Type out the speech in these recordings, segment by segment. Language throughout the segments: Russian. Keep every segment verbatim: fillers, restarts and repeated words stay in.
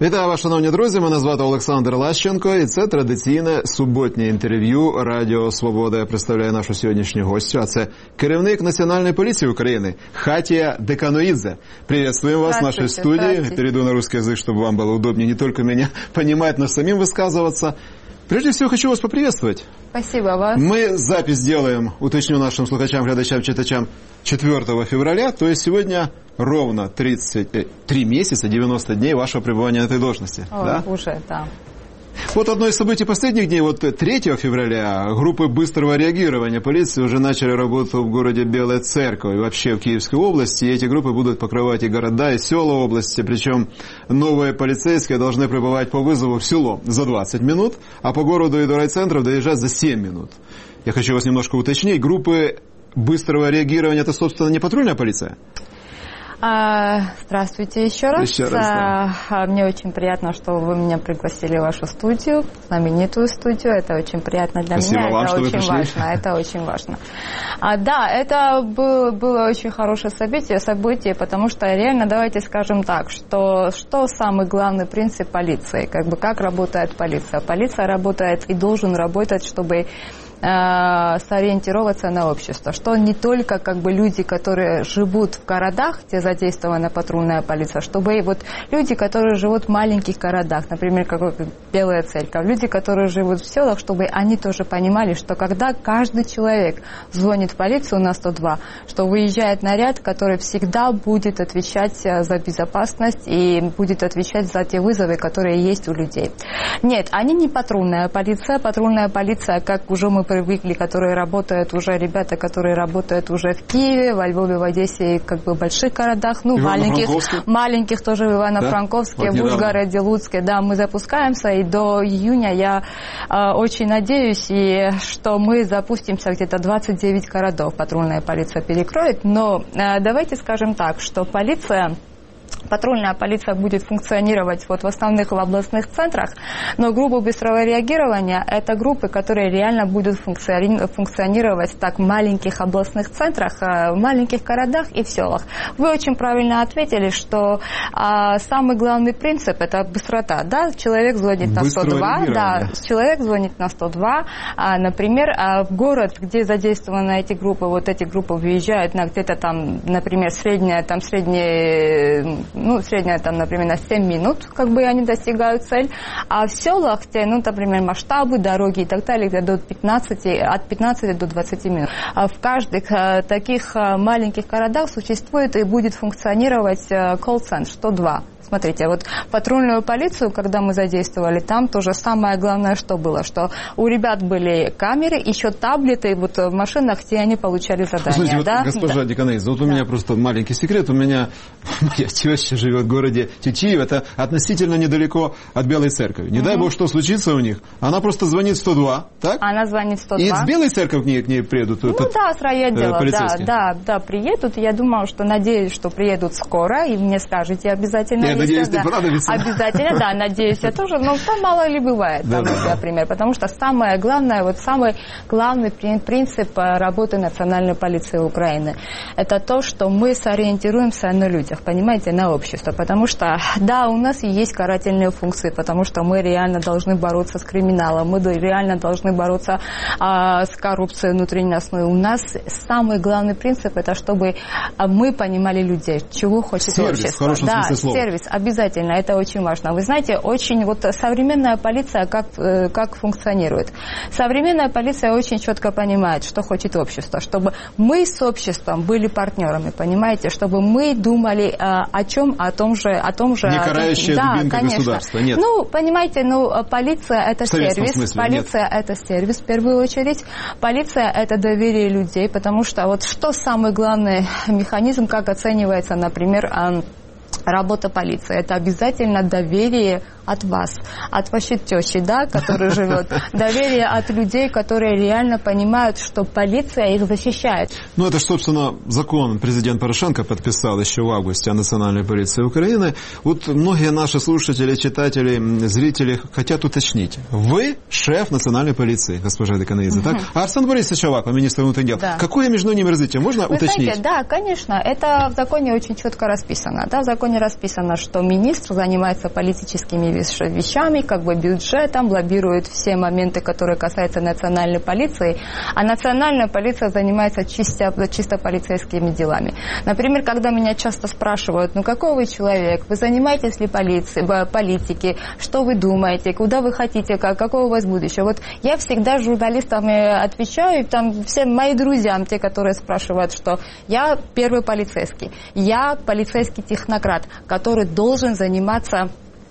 Вітаю вас, шановні друзі, мене звати Олександр Лащенко, і це традиційне суботнє інтерв'ю Радіо Свобода. Я представляю нашу сьогоднішню гостю, а це керівник Національної полиции Украины Хатія Деканоидзе. Приветствуем вас в нашей студии. Перейду на русский язык, чтобы вам было удобнее не только меня понимать, но и самим высказываться. Прежде всего, хочу вас поприветствовать. Спасибо вас. Мы запись делаем, уточню нашим слухачам, глядачам, читачам, четвёртого февраля, то есть сегодня ровно тридцать три месяца, девяносто дней вашего пребывания на этой должности. О, да? Уже, да. Вот одно из событий последних дней, вот третьего февраля, группы быстрого реагирования полиции уже начали работу в городе Белая Церковь и вообще в Киевской области. И эти группы будут покрывать и города, и села области. Причем новые полицейские должны прибывать по вызову в село за двадцать минут, а по городу и до райцентров доезжать за семь минут. Я хочу вас немножко уточнить. Группы быстрого реагирования – это, собственно, не патрульная полиция? А, здравствуйте еще раз. Еще раз, да. а, Мне очень приятно, что вы меня пригласили в вашу студию, знаменитую студию. Это очень приятно для Спасибо меня. вам, это что очень вы пришли. важно. Это очень важно. А, да, это был, было очень хорошее событие, событие, потому что реально, давайте скажем так, что, что самый главный принцип полиции, как бы как работает полиция. Полиция работает и должен работать, чтобы сориентироваться на общество, что не только как бы люди, которые живут в городах, где задействована патрульная полиция, чтобы вот люди, которые живут в маленьких городах, например, как Белая Церковь, люди, которые живут в селах, чтобы они тоже понимали, что когда каждый человек звонит в полицию на сто два, что выезжает наряд, который всегда будет отвечать за безопасность и будет отвечать за те вызовы, которые есть у людей. Нет, они не патрульная полиция, патрульная полиция, как уже мы привыкли, которые работают уже, ребята, которые работают уже в Киеве, во Львове, в Одессе, как бы в больших городах, ну, маленьких, маленьких тоже в Ивано-Франковске, да? В Ужгороде, Луцке, да, мы запускаемся, и до июня я э, очень надеюсь, и, что мы запустимся где-то двадцать девять городов, патрульная полиция перекроет, но э, давайте скажем так, что полиция... Патрульная полиция будет функционировать вот в основных в областных центрах, но группы быстрого реагирования – это группы, которые реально будут функционировать так в маленьких областных центрах, в маленьких городах и в селах. Вы очень правильно ответили, что а, самый главный принцип – это быстрота. Да? Человек звонит на сто два, да, человек звонит на сто два, а, например, а в город, где задействованы эти группы, вот эти группы выезжают на где-то там, например, средняя, там средняя, ну, средняя, там, например, на семь минут, как бы они достигают цель, а в селах, где, ну, например, масштабы, дороги и так далее, где до пятнадцати, от пятнадцати до двадцати минут. А в каждых а, таких а, маленьких городах существует и будет функционировать а, колл-центр сто два. Смотрите, вот патрульную полицию, когда мы задействовали, там тоже самое главное, что было, что у ребят были камеры, еще таблеты вот в машинах, где они получали задания. Слушайте, да? вот, госпожа да. Деканоидзе, вот у да. меня просто маленький секрет, у меня моя теща живет в городе Тетиев, это относительно недалеко от Белой Церкви. Не угу. дай бог, что случится у них, она просто звонит сто два, так? Она звонит сто два. И с Белой Церкви к ней, к ней приедут? Ну этот, да, с райотдела, э, да, да, да, приедут, я думаю, что, надеюсь, что приедут скоро, и мне скажете обязательно. Я надеюсь, да. ты понадобится. Обязательно, да, надеюсь, я тоже, но там мало ли бывает, там, да, да. например, потому что самое главное, вот самый главный принцип работы Национальной полиции Украины, это то, что мы сориентируемся на людях, понимаете, на общество, потому что, да, у нас есть карательные функции, потому что мы реально должны бороться с криминалом, мы реально должны бороться а, с коррупцией внутренней основы. У нас самый главный принцип, это чтобы мы понимали людей, чего хочет сервис, общество. В хорошем да, смысле слова. Сервис, обязательно. Это очень важно. Вы знаете, очень вот современная полиция как, как функционирует. Современная полиция очень четко понимает, что хочет общество, чтобы мы с обществом были партнерами, понимаете, чтобы мы думали а, о чем, о том же, о том же. Не карающая да, дубинка конечно. государства, нет. Ну, понимаете, ну полиция это сервис, смысле, полиция нет. это сервис в первую очередь, полиция это доверие людей, потому что вот что самый главный механизм, как оценивается, например, работа полиции. Это обязательно доверие от вас, от вашей тещи, да, которая живет, доверие от людей, которые реально понимают, что полиция их защищает. Ну, это, собственно, закон президент Порошенко подписал еще в августе о национальной полиции Украины. Вот многие наши слушатели, читатели, зрители хотят уточнить. Вы шеф национальной полиции, госпожа Деканоидзе, так? А Арсен Борисович Аваков, министр внутренних дел. Да. Какое между ними различие? Можно Вы уточнить? Знаете, да, конечно. Это в законе очень четко расписано. Да, в законе расписано, что министр занимается политическими вещами, как бы бюджетом, лоббирует все моменты, которые касаются национальной полиции, а национальная полиция занимается чисто, чисто полицейскими делами. Например, когда меня часто спрашивают, ну какой вы человек, вы занимаетесь ли полицией, политикой, что вы думаете, куда вы хотите, как, какое у вас будущее? Вот я всегда журналистам отвечаю, там всем моим друзьям, те, которые спрашивают, что я первый полицейский, я полицейский технократ, который должен заниматься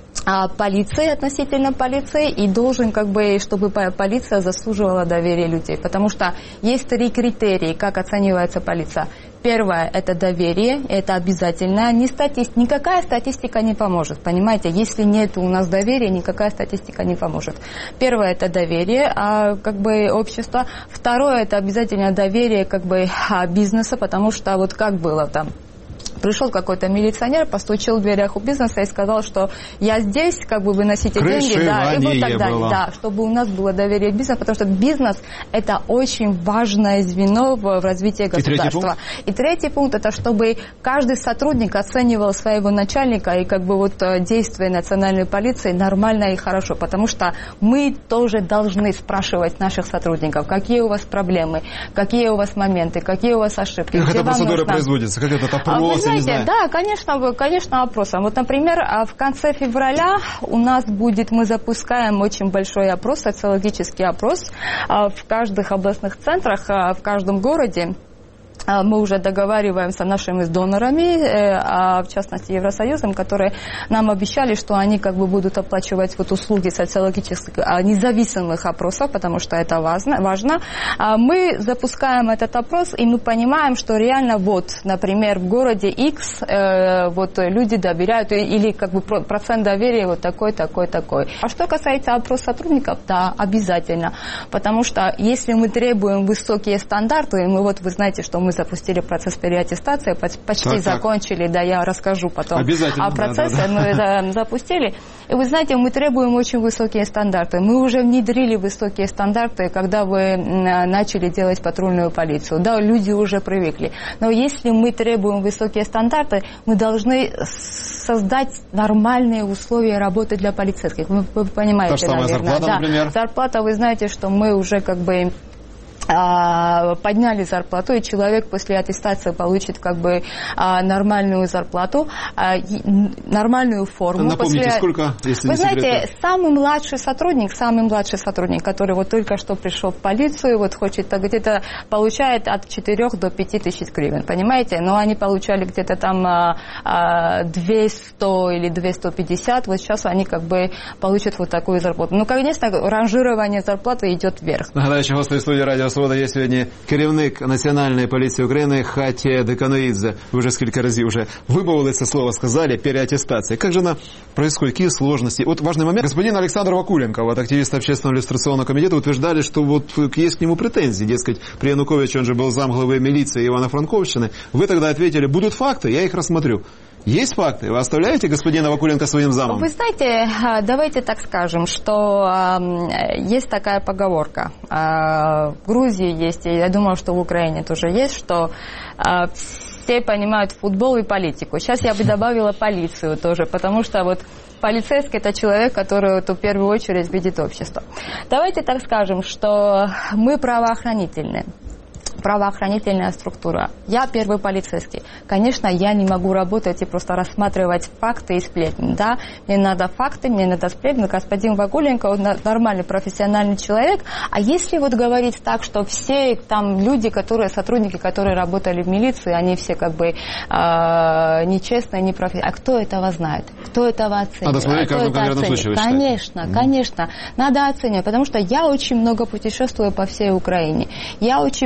полиции, относительно полиции, и должен, как бы, чтобы полиция заслуживала доверия людей. Потому что есть три критерия, как оценивается полиция. Первое – это доверие, это обязательно. Не статист... Никакая статистика не поможет, понимаете? Если нет у нас доверия, никакая статистика не поможет. Первое – это доверие, а, как бы, общества. Второе – это обязательно доверие, как бы, бизнеса, потому что вот как было там. Пришел какой-то милиционер, постучал в дверях у бизнеса и сказал, что я здесь, как бы, вы носите деньги, да, и вот так далее, да, чтобы у нас было доверие к бизнесу, потому что бизнес – это очень важное звено в, в развитии государства. И третий, и третий пункт – это чтобы каждый сотрудник оценивал своего начальника и, как бы, вот действия национальной полиции нормально и хорошо, потому что мы тоже должны спрашивать наших сотрудников, какие у вас проблемы, какие у вас моменты, какие у вас ошибки. Как эта процедура нужно... производится, как этот опрос? Знаете, да, конечно, конечно, опросом. Вот, например, в конце февраля у нас будет, мы запускаем очень большой опрос, социологический опрос в каждых областных центрах, в каждом городе. Мы уже договариваемся с нашими донорами, а в частности Евросоюзом, которые нам обещали, что они, как бы, будут оплачивать вот услуги социологических независимых опросов, потому что это важно. важно. Мы запускаем этот опрос, и мы понимаем, что реально вот, например, в городе X вот люди доверяют, или, как бы, процент доверия вот такой, такой, такой. А что касается опроса сотрудников, да, обязательно, потому что если мы требуем высокие стандарты, и мы вот, вы знаете, что мы запустили процесс переаттестации, почти так, закончили, так. Да, я расскажу потом о процессе, да, да, да. мы это запустили. И вы знаете, мы требуем очень высокие стандарты. Мы уже внедрили высокие стандарты, когда вы начали делать патрульную полицию. Да, люди уже привыкли. Но если мы требуем высокие стандарты, мы должны создать нормальные условия работы для полицейских. Вы, вы понимаете, то, что наверное. Зарплата, да. например? Зарплата, вы знаете, что мы уже, как бы, подняли зарплату, и человек после аттестации получит, как бы, нормальную зарплату, нормальную форму. Напомните, после... сколько, если Вы не знаете, секрет? самый младший сотрудник, самый младший сотрудник, который вот только что пришел в полицию, вот хочет, где-то получает от четырёх до пяти тысяч гривен, понимаете? Но они получали где-то там двести или двести пятьдесят, вот сейчас они, как бы, получат вот такую зарплату. Ну, конечно, ранжирование зарплаты идет вверх. Нагадаю, що гостей студії Радіо Свобода є сьогодні керівник Національної поліції України Хатія Деканоидзе. Вы уже сколько раз уже вымовили это слово, сказали, переаттестация. Как же она происходит, какие сложности? Вот важный момент. Господин Александр Вакуленко, вот активист Общественного иллюстрационного комитета, утверждали, что вот есть к нему претензии. Дескать, при Януковиче он же был замглавы милиции Ивано-Франковщины. Вы тогда ответили, будут факты, я их рассмотрю. Есть факты? Вы оставляете господина Вакуленко своим замом? Вы знаете, давайте так скажем, что э, есть такая поговорка. Э, в Грузии есть, и я думаю, что в Украине тоже есть, что э, все понимают футбол и политику. Сейчас я бы добавила полицию тоже, потому что вот полицейский – это человек, который вот, в первую очередь видит общество. Давайте так скажем, что мы правоохранительные. Правоохранительная структура. Я первый полицейский. Конечно, я не могу работать и просто рассматривать факты и сплетни. Да? Мне надо факты, мне надо сплетни. Господин Вакуленко, он нормальный профессиональный человек. А если вот говорить так, что все там люди, которые, сотрудники, которые работали в милиции, они все, как бы, э, нечестные, непрофессиональные. А кто этого знает? Кто этого оценивает? Надо смотреть каждому конкретному случаю. Конечно, mm-hmm. конечно. Надо оценивать, потому что я очень много путешествую по всей Украине. Я очень много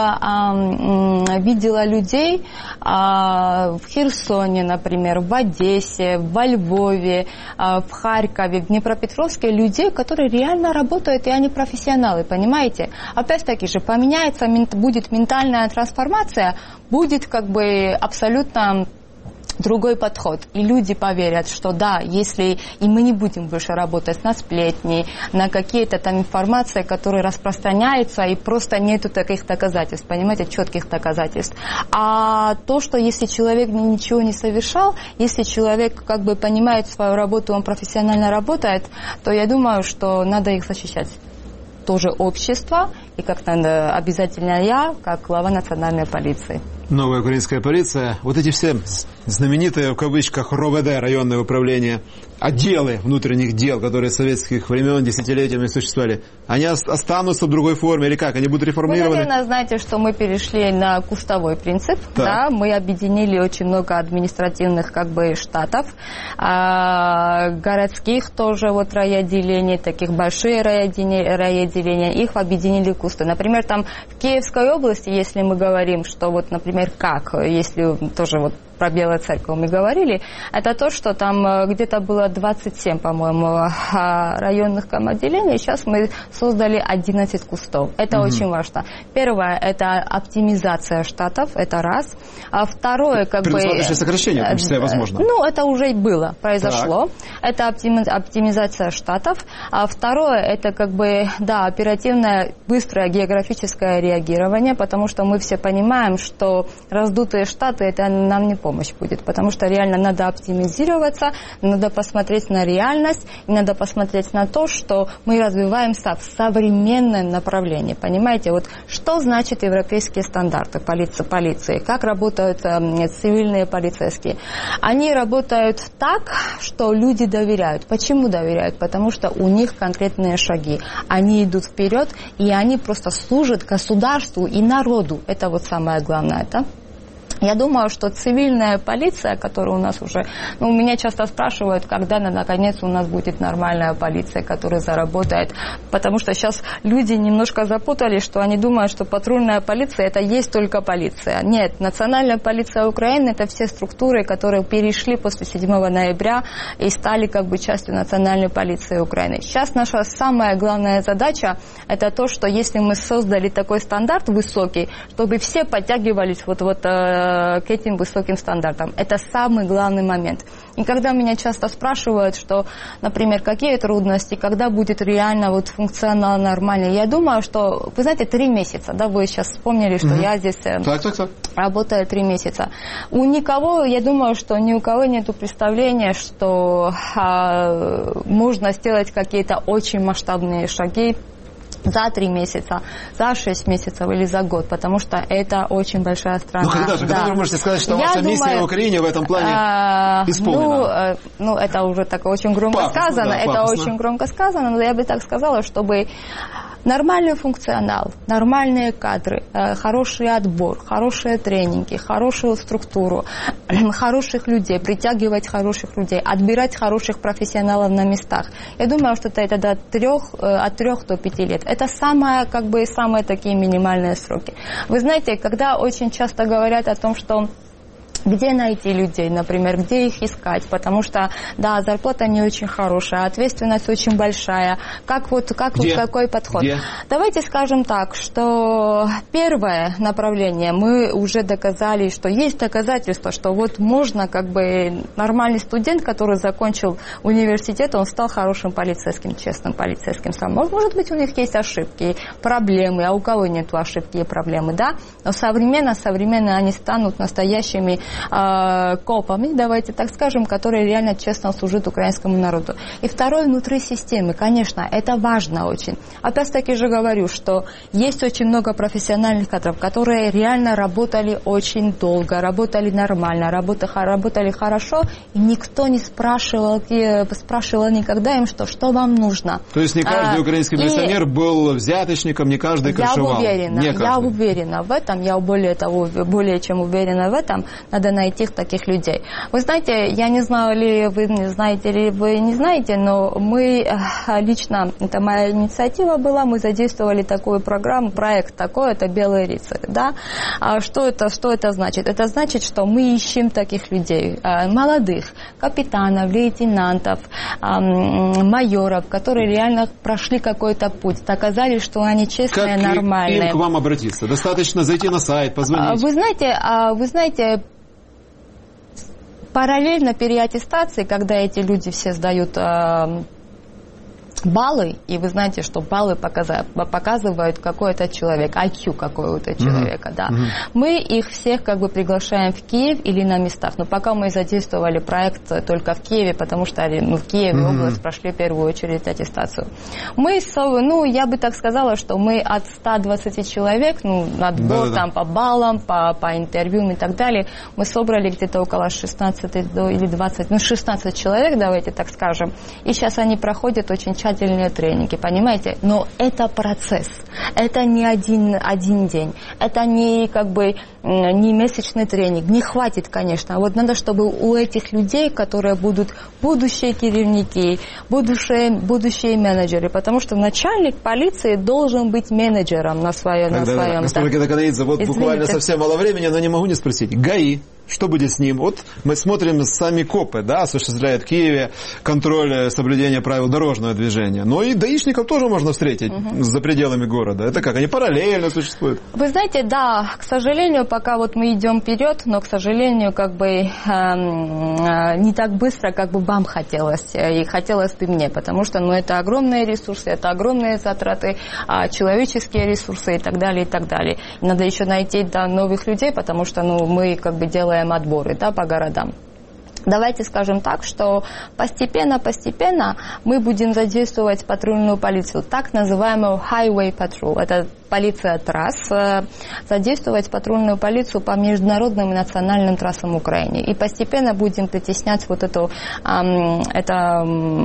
а, видела людей а, в Херсоне, например, в Одессе, во Львове, а, в Харькове, в Днепропетровске, людей, которые реально работают, и они профессионалы, понимаете? Опять-таки же, поменяется, будет ментальная трансформация, будет как бы абсолютно другой подход. И люди поверят, что да, если и мы не будем больше работать на сплетни, на какие-то там информации, которые распространяются, и просто нету таких доказательств, понимаете, четких доказательств. А то, что если человек ничего не совершал, если человек как бы понимает свою работу, он профессионально работает, то я думаю, что надо их защищать. Тоже общество, и как надо обязательно я, как глава национальной полиции. Новая украинская полиция, вот эти все знаменитые, в кавычках, РОВД, районное управление, отделы внутренних дел, которые с советских времен десятилетиями существовали, они останутся в другой форме или как? Они будут реформированы? Вы, наверное, знаете, что мы перешли на кустовой принцип. Да, мы объединили очень много административных как бы штатов, а, городских тоже вот райотделений, таких большие райотделения, райотделения, их объединили в кусты. Например, там в Киевской области, если мы говорим, что вот, например, как, если тоже вот про Белую Церковь мы говорили, это то, что там где-то было двадцать семь, по-моему, районных отделений, сейчас мы создали одиннадцать кустов. Это mm-hmm. очень важно. Первое, это оптимизация штатов, это раз. А второе, как бы... Предусматривающее сокращение, в том числе, возможно. Ну, это уже и было, произошло. Так. Это оптимизация штатов. А второе, это как бы, да, оперативное, быстрое географическое реагирование, потому что мы все понимаем, что раздутые штаты, это нам не помощь. помощь будет, потому что реально надо оптимизироваться, надо посмотреть на реальность, и надо посмотреть на то, что мы развиваемся в современном направлении. Понимаете, вот что значит европейские стандарты полиции, полиции, как работают э, цивильные полицейские. Они работают так, что люди доверяют. Почему доверяют? Потому что у них конкретные шаги. Они идут вперед, и они просто служат государству и народу. Это вот самое главное, да? Я думаю, что цивильная полиция, которая у нас уже... Ну, меня часто спрашивают, когда, наконец, у нас будет нормальная полиция, которая заработает. Потому что сейчас люди немножко запутались, что они думают, что патрульная полиция – это есть только полиция. Нет, национальная полиция Украины – это все структуры, которые перешли после седьмого ноября и стали как бы частью национальной полиции Украины. Сейчас наша самая главная задача – это то, что если мы создали такой стандарт высокий, чтобы все подтягивались вот-вот к этим высоким стандартам. Это самый главный момент. И когда меня часто спрашивают, что, например, какие трудности, когда будет реально вот функционал нормальный, я думаю, что, вы знаете, три месяца, да, вы сейчас вспомнили, что угу. я здесь так, так, так. работаю три месяца. У никого, я думаю, что ни у кого нет представления, что а, можно сделать какие-то очень масштабные шаги за три месяца, за шесть месяцев или за год, потому что это очень большая страна. Ну, когда же? Да. Когда вы можете сказать, что ваша миссия в Украине в этом плане а, исполнена? Ну, ну, это уже так очень громко пафосно, сказано, да, это пафосно. Очень громко сказано, но я бы так сказала, чтобы нормальный функционал, нормальные кадры, хороший отбор, хорошие тренинги, хорошую структуру, хороших людей, притягивать хороших людей, отбирать хороших профессионалов на местах. Я думаю, что это до трех, от трех до пяти лет. Это самое, как бы, самые такие минимальные сроки. Вы знаете, когда очень часто говорят о том, что где найти людей, например, где их искать, потому что, да, зарплата не очень хорошая, ответственность очень большая. Как вот, как вот какой подход? Где? Давайте скажем так, что первое направление мы уже доказали, что есть доказательства, что вот можно, как бы, нормальный студент, который закончил университет, он стал хорошим полицейским, честным полицейским сам. Может быть, у них есть ошибки, проблемы, а у кого нет ошибки и проблемы, да? Но современно, современно они станут настоящими копами, давайте так скажем, которые реально честно служат украинскому народу. И второе, внутри системы, конечно, это важно очень. Опять-таки же говорю, что есть очень много профессиональных кадров, которые реально работали очень долго, работали нормально, работали, работали хорошо, и никто не спрашивал, спрашивал никогда им, что, что вам нужно. То есть не каждый а, украинский милиционер и... был взяточником, не каждый крышевал? Я уверена, я уверена в этом, я более того, более чем уверена в этом. Надо надо найти таких людей. Вы знаете, я не знаю, ли вы знаете, ли вы не знаете, но мы лично, это моя инициатива была, мы задействовали такую программу, проект такой, это «Белый рыцарь». Да? А что это, что это значит? Это значит, что мы ищем таких людей, молодых, капитанов, лейтенантов, майоров, которые реально прошли какой-то путь, доказали, что они честные, как нормальные. Как им к вам обратиться? Достаточно зайти на сайт, позвонить? Вы знаете, вы знаете, параллельно переаттестации, когда эти люди все сдают баллы, и вы знаете, что баллы показывают какой-то человек, ай кью какого-то человека, mm-hmm. да. Mm-hmm. Мы их всех как бы приглашаем в Киев или на местах. Но пока мы задействовали проект только в Киеве, потому что ну, в Киеве mm-hmm. область прошли в первую очередь аттестацию. Мы, ну, я бы так сказала, что мы от ста двадцати человек, ну, отбор да, да, там да. по баллам, по, по интервью и так далее, мы собрали где-то около шестнадцати или двадцати, ну, шестнадцать человек, давайте так скажем. И сейчас они проходят очень часто тренинги, понимаете? Но это процесс. Это не один, один день. Это не как бы не месячный тренинг. Не хватит, конечно. Вот надо, чтобы у этих людей, которые будут будущие керівники, будущие, будущие менеджеры, потому что начальник полиции должен быть менеджером на своем... Тогда, на своем господин Даканаидзе, вот Извините. Буквально совсем мало времени, но не могу не спросить. ГАИ. Что будет с ним? Вот мы смотрим, сами копы, да, осуществляют в Киеве контроль соблюдения правил дорожного движения. Но и даишников тоже можно встретить угу. за пределами города. Это как? Они параллельно существуют? Вы знаете, да, к сожалению, пока вот мы идем вперед, но, к сожалению, как бы э, э, не так быстро, как бы вам хотелось. И хотелось бы мне, потому что, ну, это огромные ресурсы, это огромные затраты, э, человеческие ресурсы и так далее, и так далее. Надо еще найти, да, новых людей, потому что, ну, мы как бы делаем отборы, да, по городам. Давайте скажем так, что постепенно-постепенно мы будем задействовать патрульную полицию, так называемую highway patrol. Это полиция трасс, задействовать патрульную полицию по международным и национальным трассам Украины. И постепенно будем притеснять вот эту, это,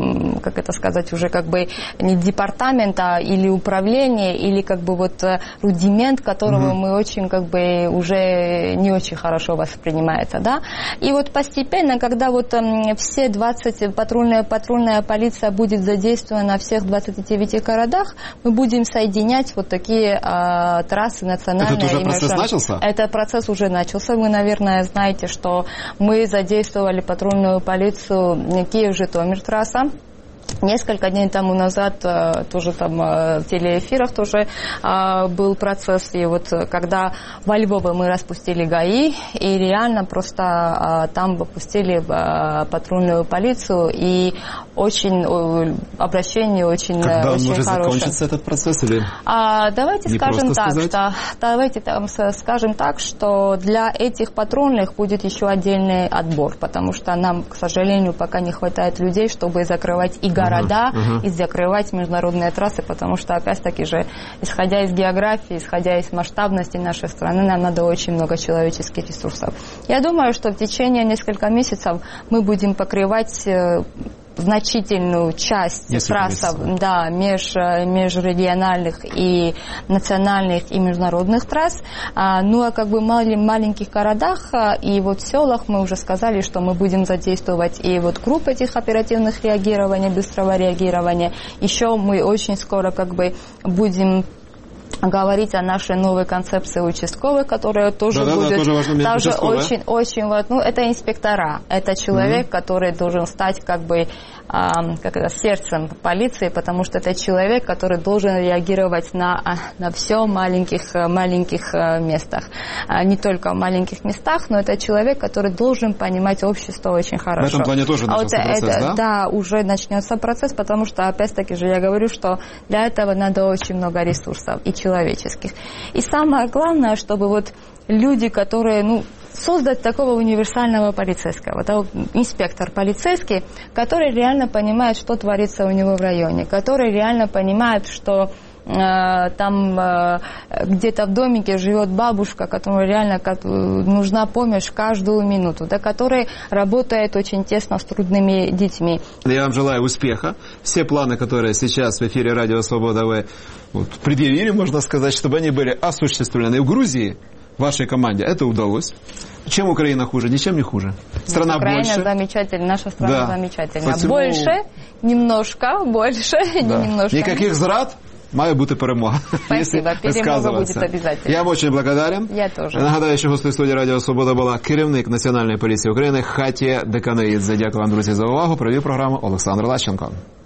как это сказать, уже как бы не департамент, а или управление, или как бы вот рудимент, которого mm-hmm. мы очень как бы уже не очень хорошо воспринимается, да. И вот постепенно, когда вот все двадцать, патрульная, патрульная полиция будет задействована во всех двадцати девяти городах, мы будем соединять вот такие а, трассы национальные. Этот уже процесс начался? Этот процесс уже начался. Вы, наверное, знаете, что мы задействовали патрульную полицию Киев-Житомир трасса. Несколько дней тому назад тоже там в телеэфирах тоже был процесс, и вот когда во Львове мы распустили ГАИ, и реально просто там выпустили патрульную полицию, и очень обращение очень, когда очень может хорошее. Закончится этот процесс или? А, давайте не скажем так, сказать? что давайте там скажем так, что для этих патрульных будет еще отдельный отбор, потому что нам, к сожалению, пока не хватает людей, чтобы закрывать и города, uh-huh, uh-huh. и закрывать международные трассы, потому что, опять-таки же, исходя из географии, исходя из масштабности нашей страны, нам надо очень много человеческих ресурсов. Я думаю, что в течение нескольких месяцев мы будем покрывать значительную часть трасс, да, меж, межрегиональных и национальных и международных трасс. А, ну, а как бы в маленьких городах и вот в селах мы уже сказали, что мы будем задействовать и вот группы этих оперативных реагирований, быстрого реагирования. Еще мы очень скоро как бы будем говорить о нашей новой концепции участковых, которая тоже да, будет да, да, тоже также очень, очень вот, ну, это инспектора, это человек, mm-hmm. который должен стать как бы а, как это, сердцем полиции, потому что это человек, который должен реагировать на, на все в маленьких, маленьких местах. А, не только в маленьких местах, но это человек, который должен понимать общество очень хорошо. В этом плане тоже начался а вот процесс, это, да? Да, уже начнется процесс, потому что, опять-таки же, я говорю, что для этого надо очень много ресурсов и человеческих. И самое главное, чтобы вот люди, которые, ну, создать такого универсального полицейского, да, инспектор полицейский, который реально понимает, что творится у него в районе, который реально понимает, что э, там э, где-то в домике живет бабушка, которой реально как, нужна помощь каждую минуту, да, который работает очень тесно с трудными детьми. Я вам желаю успеха. Все планы, которые сейчас в эфире Радио Свобода вы вот, предъявили, можно сказать, чтобы они были осуществлены в Грузии. вашей команде это удалось. Чем Украина хуже? Ничем не хуже. Страна Украина больше. замечательная, наша страна Да. замечательная. Почему? Больше, немножко, больше, Да. не немножко. Никаких зрад, має бути перемога. Спасибо, перемога будет обязательно. Я вам очень благодарен. Я тоже. Нагадаю, що гостею студії Радіо Свобода була керівник Національної поліції України Хатія Деканоїдзе. Дякую вам, друзі, за увагу. Провів програму Олександр Лащенко.